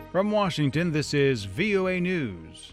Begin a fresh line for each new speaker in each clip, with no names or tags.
From Washington, this is VOA News.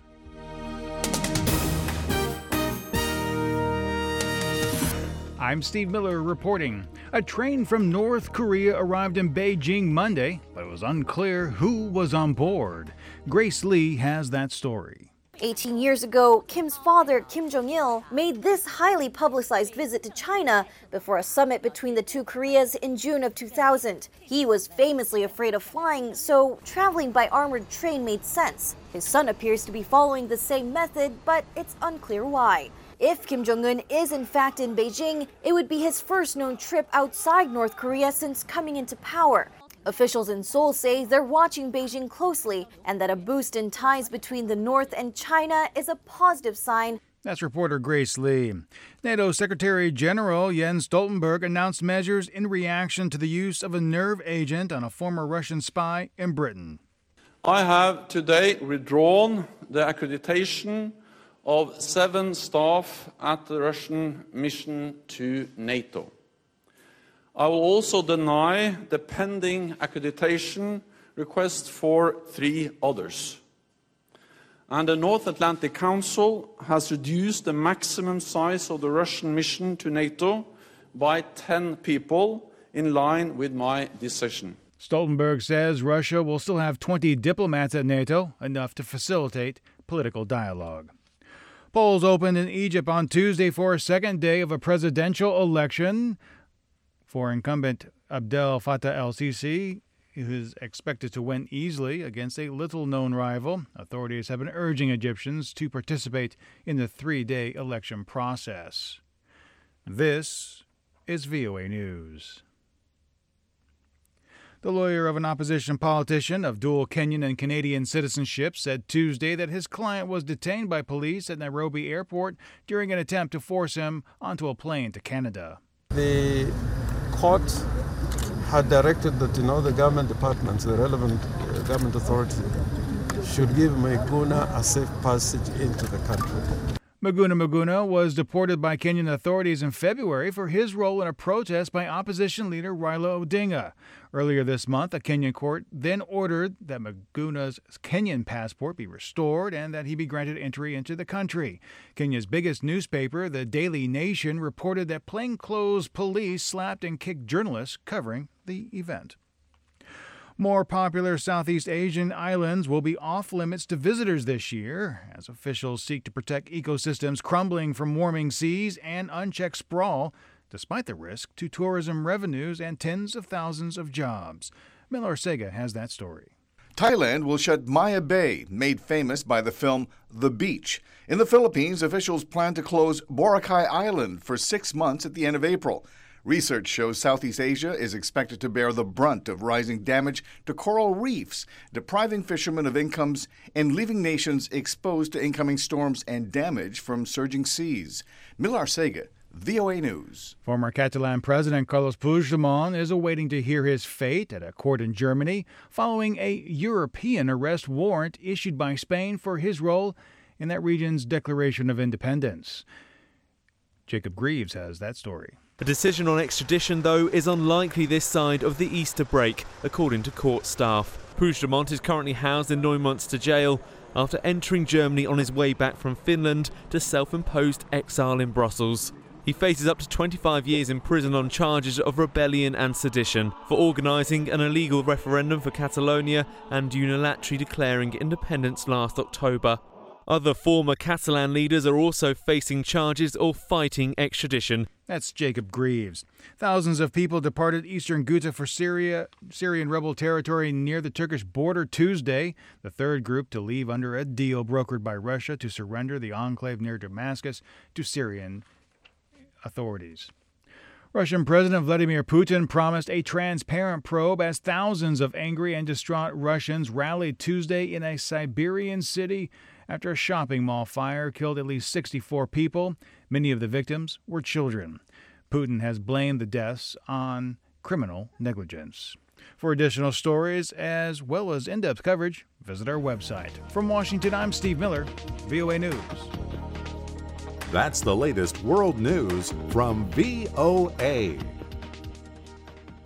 I'm Steve Miller reporting. A train from North Korea arrived in Beijing Monday, but it was unclear who was on board. Grace Lee has that story.
18 years ago, Kim's father, Kim Jong-il, made this highly publicized visit to China before a summit between the two Koreas in June of 2000. He was famously afraid of flying, so traveling by armored train made sense. His son appears to be following the same method, but it's unclear why. If Kim Jong-un is in fact in Beijing, it would be his first known trip outside North Korea since coming into power. Officials in Seoul say they're watching Beijing closely and that a boost in ties between the North and China is a positive sign.
That's reporter Grace Lee. NATO Secretary General Jens Stoltenberg announced measures in reaction to the use of a nerve agent on a former Russian spy in Britain.
I have today withdrawn the accreditation of 7 staff at the Russian mission to NATO. I will also deny the pending accreditation request for 3 others. And the North Atlantic Council has reduced the maximum size of the Russian mission to NATO by 10 people, in line with my decision.
Stoltenberg says Russia will still have 20 diplomats at NATO, enough to facilitate political dialogue. Polls opened in Egypt on Tuesday for a second day of a presidential election for incumbent Abdel Fattah el-Sisi, who is expected to win easily against a little-known rival. Authorities have been urging Egyptians to participate in the 3-day election process. This is VOA News. The lawyer of an opposition politician of dual Kenyan and Canadian citizenship said Tuesday that his client was detained by police at Nairobi Airport during an attempt to force him onto a plane to Canada.
The court had directed that the government departments, the relevant government authorities, should give Maguna a safe passage into the country.
Maguna was deported by Kenyan authorities in February for his role in a protest by opposition leader Raila Odinga. Earlier this month, a Kenyan court then ordered that Maguna's Kenyan passport be restored and that he be granted entry into the country. Kenya's biggest newspaper, the Daily Nation, reported that plainclothes police slapped and kicked journalists covering the event. More popular Southeast Asian islands will be off-limits to visitors this year, as officials seek to protect ecosystems crumbling from warming seas and unchecked sprawl, despite the risk to tourism revenues and tens of thousands of jobs. Miller Sega has that story.
Thailand will shut Maya Bay, made famous by the film The Beach. In the Philippines, officials plan to close Boracay Island for 6 months at the end of April. Research shows Southeast Asia is expected to bear the brunt of rising damage to coral reefs, depriving fishermen of incomes and leaving nations exposed to incoming storms and damage from surging seas. Miller Sega, VOA News.
Former Catalan President Carlos Puigdemont is awaiting to hear his fate at a court in Germany following a European arrest warrant issued by Spain for his role in that region's declaration of independence. Jacob Greaves has that story.
A decision on extradition, though, is unlikely this side of the Easter break, according to court staff. Puigdemont is currently housed in Neumünster jail after entering Germany on his way back from Finland to self-imposed exile in Brussels. He faces up to 25 years in prison on charges of rebellion and sedition for organising an illegal referendum for Catalonia and unilaterally declaring independence last October. Other former Catalan leaders are also facing charges or fighting extradition.
That's Jacob Greaves. Thousands of people departed eastern Ghouta for Syrian rebel territory near the Turkish border Tuesday, the third group to leave under a deal brokered by Russia to surrender the enclave near Damascus to Syrian authorities. Russian President Vladimir Putin promised a transparent probe as thousands of angry and distraught Russians rallied Tuesday in a Siberian city after a shopping mall fire killed at least 64 people. Many of the victims were children. Putin has blamed the deaths on criminal negligence. For additional stories as well as in-depth coverage, visit our website. From Washington, I'm Steve Miller, VOA News.
That's the latest world news from VOA.